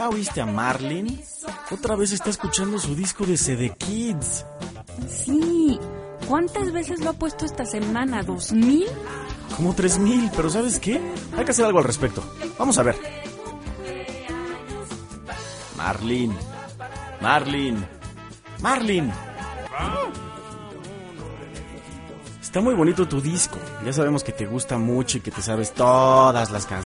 ¿Ya oíste a Marlene? Otra vez está escuchando su disco de CD Kids. Sí. ¿Cuántas veces lo ha puesto esta semana? ¿2,000? Como 3,000, pero ¿sabes qué? Hay que hacer algo al respecto. Vamos a ver. Marlene. Está muy bonito tu disco. Ya sabemos que te gusta mucho y que te sabes todas las canciones.